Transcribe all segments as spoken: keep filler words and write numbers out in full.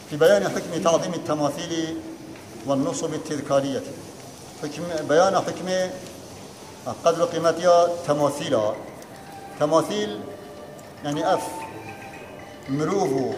في بيان حكم تعظيم التماثيل والنصب التذكارية. حكم بيان حكم قدر قيمتها تماثيلها. تماثيل يعني أف مروف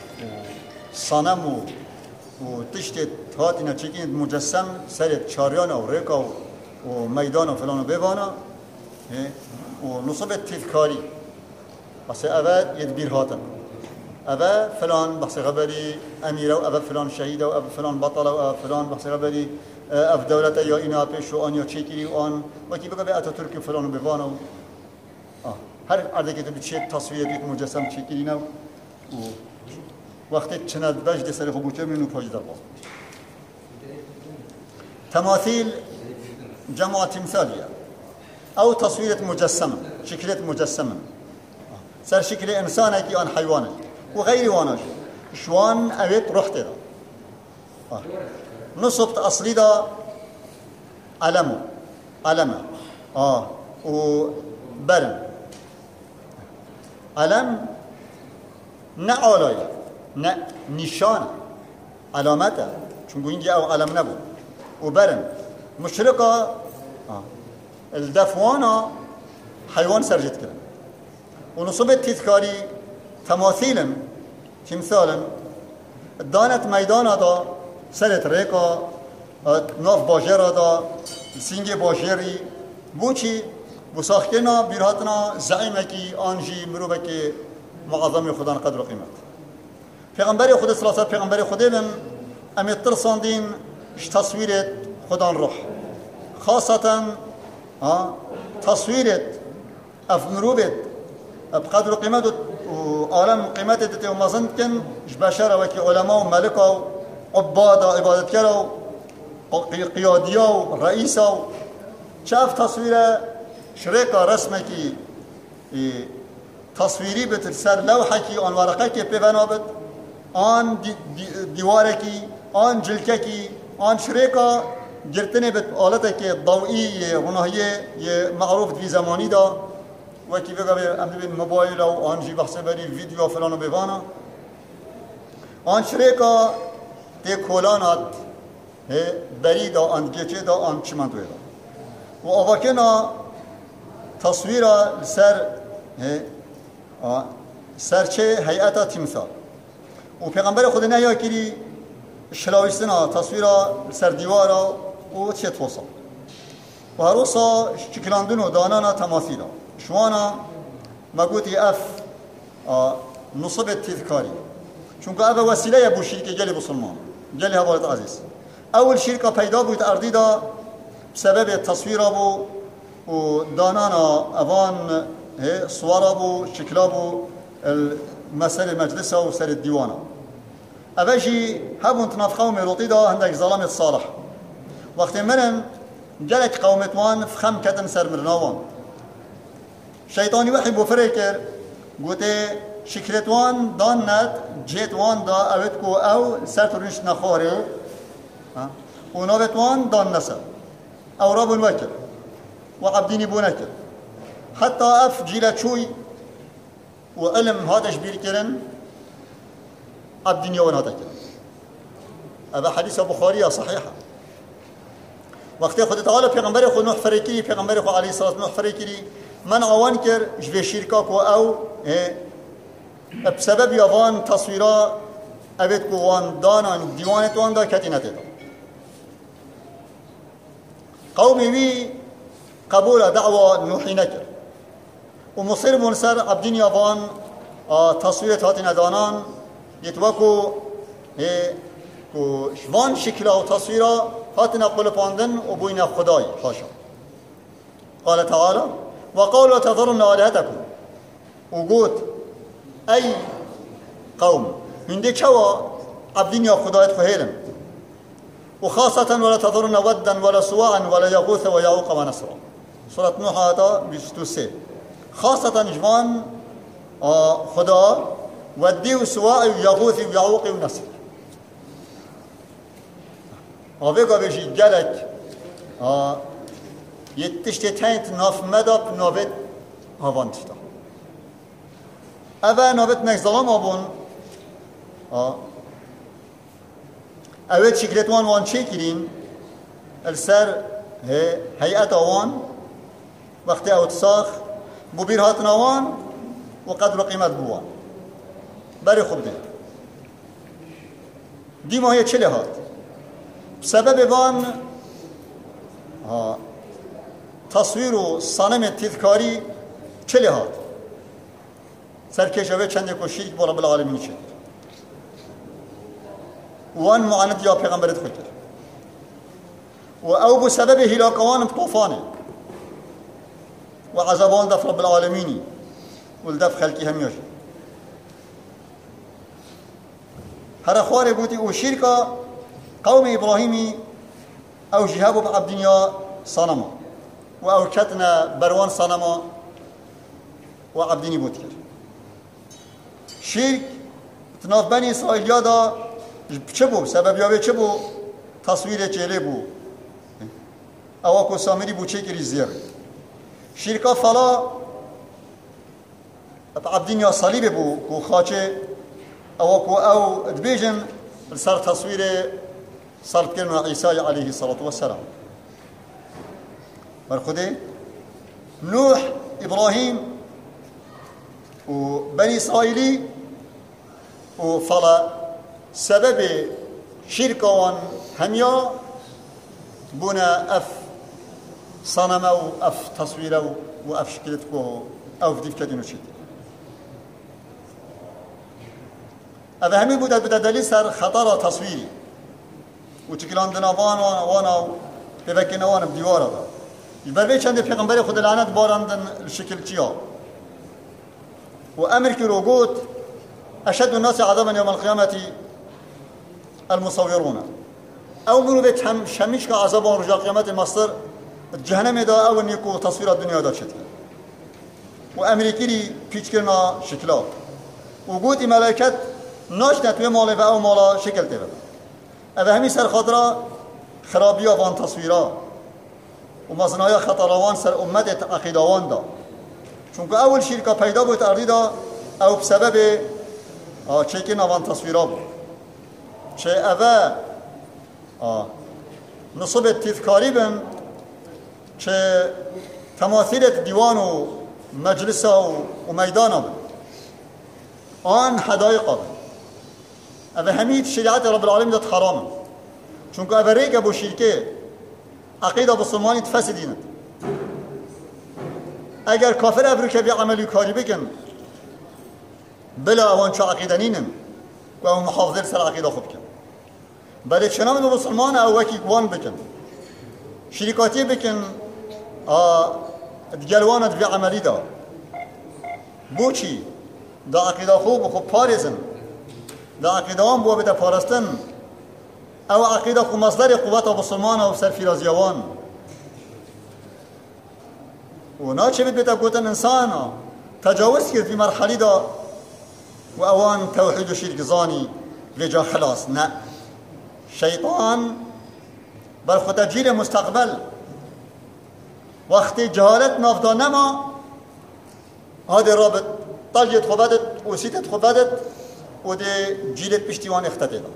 وصنم وتشتت هاتنا تشكين مجسم سرت شاريانا وريكا وميدانا وفلان وبيبانا ونصب التذكاري بس أبا يدبير هاتن أبا فلان بحث غبري أميرة وأبا فلان شهيدة وأبا فلان بطلة وأبا فلان بحث غبري أف دولة يا إنا بيش وآن يا تشيكيري وآن وكي بقى بقى أتاتورك فلان وبيبانا و... آه. هر عرضه که تو بچه تصویر یک مجسم چیکیری نو و وقتی چند بجد سر خبوچه منو پاج در باز تماثيل جمع تمثالية أو تصوير مجسم شكلة مجسم سر شكل إنسان كي عن حيوان وغير وانش شوان أبيت رحت ده آه. نصبت أصلي ده علمه علمه آه وبرم علم نه آلایه نه نشانه علامته چون اینجا او علم نبود و برن مشرقه الدفوانا حيوان سرجت كده ونصبت تذكاري تماثيلا تمثالا دانت ميدانا دا سرت ريكا ناف باجرا دا سنگ باجري بوچي بساختنا بیرهاتنا زعیمکی آنجی مروبکی معظم خدا قدر و قیمت پیغمبر خدا صلی الله علیه و پیغمبر خدا بن امیت ترساندین تصویرت خدا روح خاصة تصویرت اف مروبت بقدر و قیمت و عالم قیمتت و مزند کن بشر وکی علماء و ملکا و عبادا عبادتگرا و قیادیا و رئیسا و چاف تصویر شريكة رسمكي تصويري بترسل لوحكي آن ورقكي ببنابت آن دي دي ديواركي آن جلككي آن شريكة جرتني بت آلتك ضوئية ونهية معروف في زماني دا وكي بقى أمد بين موبايل أو آن جي بحث بري فيديو فلان ببانا آن شريكة تي كولانات بري دا آن جيچه دا آن چمندوه دا و آواكنا تصویر سر سرچه هیئت تمثال و پیغمبر خود نهیا کری شلاویستنا تصویر سر دیوارا و چه توسا و هر روسا شکلاندون و دانانا تماثیلا شوانا مگوتی اف نصب تذکاری چونکه اف وسیله بو شرکه جلی بسلمان جلی حوالت عزیز اول شرکه پیدا بود اردی دا بسبب تصویر بو و دانانا اوان صورا بو شکلا بو المسألة مجلسه و سر الديوانا اوشي هبون تناف قوم روطي دا هندك ظلامت صالح وقت منن جلك قومتوان فخم كتن سر مرناوان شيطاني وحي بو فريكر قوتي شكرتوان دانت جيتوان دا اوتكو او سر ترنش نخوري و نابتوان دان نسر او رابون وكر وعبديني بونكر حتى اف جيلة شوي وعلم هذا شبير كرن عبديني وان هذا كرن هذا حديث بخاري صحيحة وقت خد تعالى پیغمبر خود نوح فريكي پیغمبر خود عليه الصلاة نوح فريكي من عوان كر جبه شركاك او بسبب يوان تصويرا ابد وان دانا ديوانت وان دا كتينت دا قومي وي قبول دعوة نوحي نكر ومصير منصر عبدين يابان تصويرات هاتين دانان يتوكو شوان شكله وتصويره هاتنا قول باندن وبوين خداي حاشا قال تعالى وقالوا تذرن آلهتكم وقوت أي قوم من دي شوا عبدين يا خداي فهيلن وخاصة ولا تذرن ودا ولا سواعا ولا يغوث ويعوق ونسرا سورة نوح هذا بيستوسي خاصة جوان خدا ودي وسواع ويغوث ويعوق ونسر آوه بيجي جلك يتشتي تاينت ناف مدب نابت هاوان تشتا أبا نابت نك ظلام أبون اوید شکلت وان وان چه کرین السر هیئت وان وقتی اوت ساخ ببیر هات نوان و قدر و قیمت بوان بری خوب ده دی ماهی چه لحات سبب وان تصویر و صنم تذکاری چه لحات سرکش اوه چنده که شرک با رب العالمین شد وان معاند یا پیغمبرت خود کرد و او بسبب هلاکوان طوفانه و عذابان دف رب العالمینی والدف خلقی هم یاشد هر خواره بودی او شرکا قوم ابراهیمی او جهابو بعب دنیا صنما و او کتنا بروان صنما و عبدینی بود کرد شرک تناف بنی اسرائیل دا چه بو؟ سبب یاوه چه بو؟ تصویر چهره بو اواکو سامری بو چه کری زیر شرکا فلا عبدین یا صلیب بو کو خاچه اواکو او دبیجن سر تصویر صلب کرن عیسی علیه الصلاة والسلام برخوده نوح ابراهیم و بني إسرائيلي وفلا سبب شركة هميا بنا أف صنم أف تصوير وأف شكلتكو أو في ديفكة نشيد هذا همي بودا بدا دليل سر خطر تصويري وتكلان دنابان وانا وانا بفكنا وانا بديوارا دا البربي چند پیغمبر خود لعنت باراندن الشكل تيا وأمر كروغوت أشد الناس عذابا يوم القيامة المصورون أو منو بيت هم شميش كعذابا رجال قيامة المصدر جهنم دا أو نيكو تصوير الدنيا دا شتك وأمريكي لي بيش كرنا شكلا وقوت ملائكة ناشنت وي مالا أو مالا شكل تبا أبا همي سر خضرا خرابيا وان تصويرا ومزنايا خطروان سر أمت عقيدوان دا چونکه اول شرکا پیدا بود ارضی دا او بسبب چه که نوان تصویرا بود چه اوه نصب تذکاری بن چه تماثیل دیوان و مجلس و میدان بن آن حدایق بن اوه همید شریعت رب العالمین داد حرام چونکه اوه ریگ ابو شرکه عقیده بسلمانی تفسدینند اگر کافر ابرو که بی عملی کاری بکن بلا اوان چه عقیده نینن و اون محافظه سر عقیده خوب کن بله چنان دو مسلمان او وکی گوان بکن شریکاتی بکن دگلوانت بی عملی دا بو چی دا عقیده خوب و خوب پارزن دا عقیده هم بو بده پارستن او عقیده خوب مصدر قوت مسلمان و سرفیرازیوان و ناچه بید بیتا گوتن انسان تجاوز کرد في مرحله دا و اوان توحید و شرک زانی لجا خلاص نه شیطان بر خود جیل مستقبل وقتی جهالت نافدا نما هاده رابط طلیت خوبادت و سیتت خوبادت و ده جیلت پشتیوان اختده دا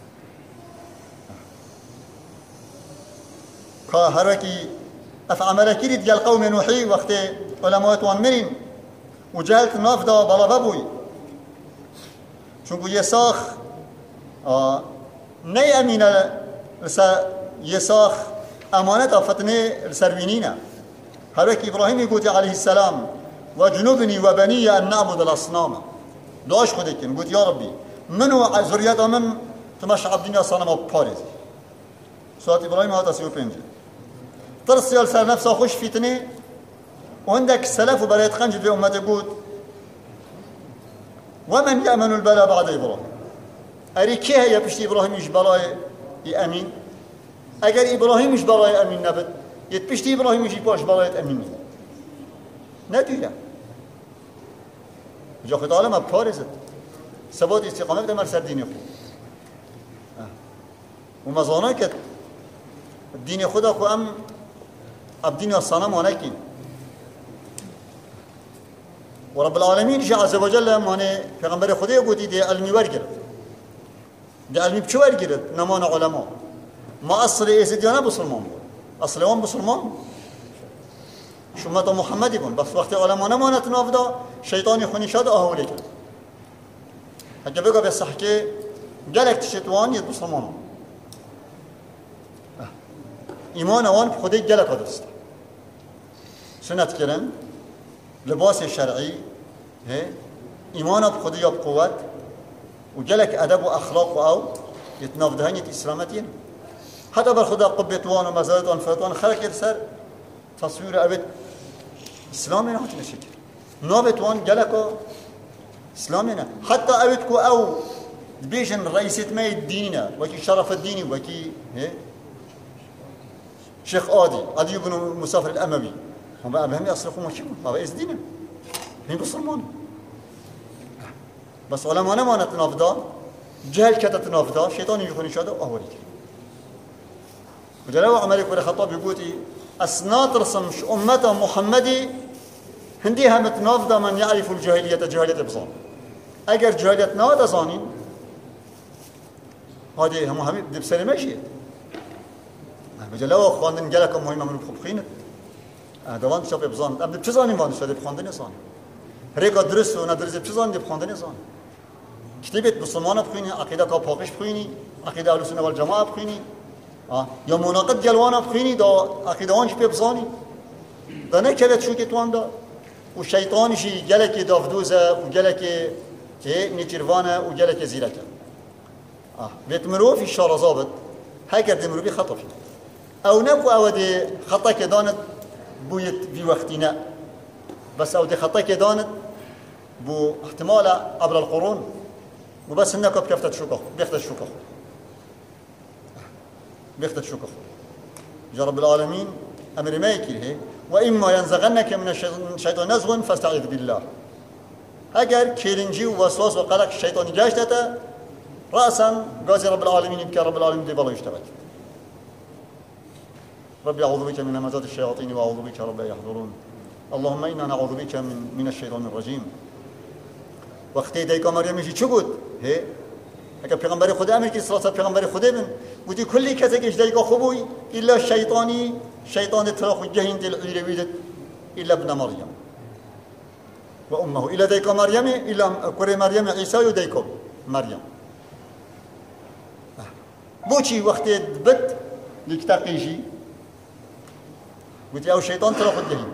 که هر وکی افعمل كيري ديال قوم نوحي وقت علماء وان مرين وجهلت نافدا بلا بابوي چونكو يساخ آه ني امينه لسا يساخ امانه فتنه لسروينينا هرك ابراهيم يقول عليه السلام وجنبني وبني ان نعبد الاصنام داش خودك قلت يا ربي منو ذريته من تمشى عبدنا صنم باريس سوات ابراهيم هذا سيو بنجي ترسي على سر نفسه خوش فتنه وعندك السلف وبلايت خنجد في أمته قود ومن يأمن البلاء بعد إبراهيم أريكيها يا بشتي إبراهيم يش بلاي يأمين أجر إبراهيم يش بلاي أمين نبت يتبشتي إبراهيم يش باش بلاي أمين نتيجة جا خد عالم بارزت ثبات استقامة ده مرسل ديني خود ومزانه كت الدين خدا خو ام الدين الصنم ونكين ورب العالمين جاء عز وجل مانه پیغمبر خدا گوتی دی علمی ور گرفت ده علمی بچه ورگیرد نمان علما ما اصل ایزدیانه بسلمان بود اصل وان بسلمان شما تا محمدی بون بس وقتی علما نمانت نافدا شیطانی خونی شد آهولی کرد اگه بگو به صح که گلک تشتوان ید بسلمان ایمان وان خودی گلک درست سنت کردن لباس شرعی ایمان خودی یا بقوت و گلک ادب و اخلاق و او يتنافدهن إسلامتين حتى بالخدا قبتوان ومزارتوان فرتوان خلق يرسر تصوير أبد إسلامنا هاتنا شكل نابتوان جلكو إسلامنا حتى أبدكو أو بيجن رئيسة ما الديننا وكي شرف الديني وكي شيخ آدي آدي بن مسافر الأموي هم أبهم يصرفوا مشيكم هذا إيش دينه هم بسلمان بس علماء ما نتنافدا جهل كذا تنافدا شيطان يجوني شاده أهوري وجلوا عمرك ولا خطاب يقولي أسنات رسمش أمة محمدي هنديها متنافدا من يعرف الجاهلية جاهلية بصان أجر جاهلية نادا صانين هذه هم هم بسلم ماشي وجلوا خواندن جلكم مهمة من الخبخين دوان شاف بزان أبد بزاني ما نشده بخواندن صان ريكا درس وندرس بزان دي بخواندن صان كتبت مسلمان بخويني عقيدة كاباقش بخويني عقيدة أهل السنة والجماعة بخويني آه يا مناقض جلوانا بخويني دا عقيدة وانش ببزاني دا نكلت شو كتوان دا والشيطان شي جلك دافدوزة وجلك نيتيرفانا وجلك زيركا آه بيتمروا في الشارع ظابط هكذا دمروا بي خطا فيه أو نبو أو دي خطا كدانت بويت في وقتنا بس أو دي خطا كدانت بو احتمال عبر القرون وبس هناك بكفتة شوكه بيختة شوكه بيختة شوكه يا رب العالمين أمر ما يكره وإما ينزغنك من الشيطان نزغ فاستعذ بالله أجر كيرنجي ووسواس وقلق الشيطان جاشته رأسا قاسي رب العالمين يبكي رب العالمين دي بالله يشتبك ربي أعوذ بك من همزات الشياطين وأعوذ بك رب يحضرون اللهم إنا نعوذ بك من من الشيطان الرجيم وقتی دیگه مریم میشه چه بود؟ هی اگر پیغمبر خدا امر کی صلوات پیغمبر خدا بن بودی کلی کسی که دیگه خوبوی الا شیطانی شیطان تراخ جهین دل عیروید الا ابن مریم و امه الا دیگه مریم الا کره مریم عیسی و دیگه مریم بوچی وقتی بد لیکتاقیشی بودی او شیطان تراخ جهین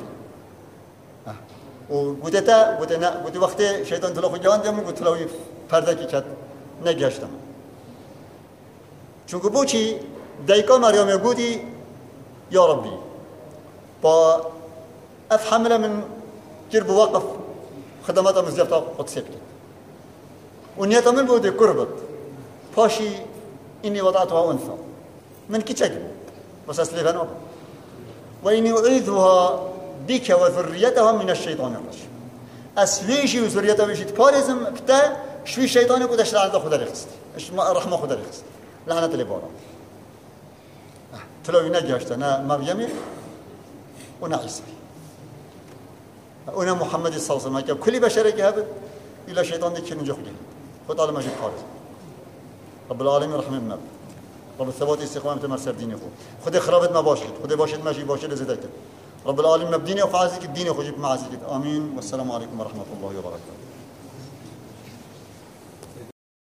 وقتی تا وقتی نه وقتی وقتی شیطان تلو خودیان دیم وقتی تلوی پرده کی کرد نگشتم چون که بوچی دیگه مریم گودی یا ربی با افهمله من كرب وقف خدمات مزيفتا قدسية ونيت من بودي كربت باشي إني وضعتها أنثى من كي تجب بس أسلفها نوبة وإني أعيذها بك وذريتها من الشيطان الرجيم أسليشي وذريتها بشيت كارزم بتا شوي الشيطان يقول أشرع عند خدا رخصت رحمة خدا رخصت لعنة الإبارة تلو ينجاشت أنا مريم وأنا عيسى وأنا محمد صلى الله عليه وسلم كل بشر كهبت إلا شيطان ذيك نجح له خد على مجد خالص رب العالمين رحمه الله رب الثبات استقامة مرسل دينه خد خرابت ما باشد خد باشد ماشي باشد زدك رب العالمين مبديني وفعزك الدين وخجب معزك آمين والسلام عليكم ورحمة الله وبركاته.